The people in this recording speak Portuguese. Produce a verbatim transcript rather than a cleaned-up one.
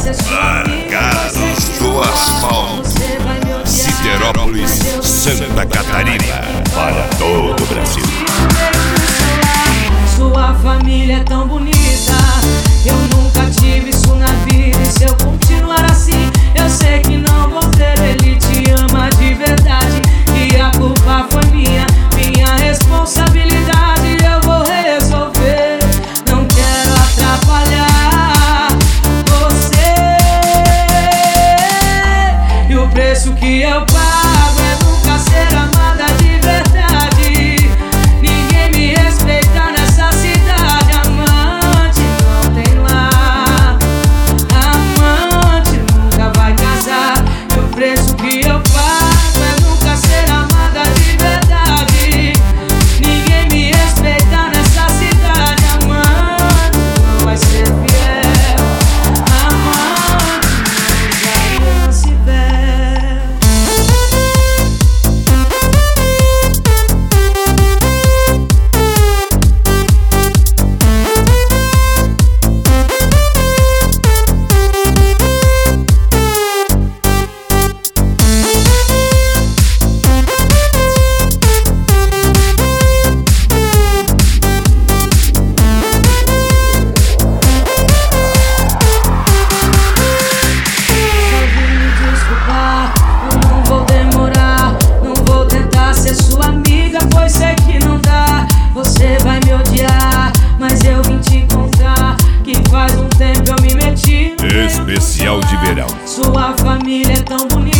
ser sua amiga. Carlos do Asfalto, Siderópolis, Santa Catarina, para todo o Brasil. Sua família é tão bonita, eu nunca tive isso na vida. E se eu continuar assim, eu sei que não vou ter. Ele te ama de verdade e a culpa foi minha, minha responsabilidade. Eu vou resolver, não quero atrapalhar você. E o preço que eu pago é nunca ser amada de verdade. Ninguém me respeita nessa cidade. Amante não tem lá, amante nunca vai casar. E o preço que eu pago é nunca ser amada de verdade. Ninguém me respeita nessa cidade. Amante não vai ser fiel, amante não se vê. Sua amiga, pois sei que não dá. Você vai me odiar, mas eu vim te contar que faz um tempo eu me meti. Especial de verão. Sua família é tão bonita,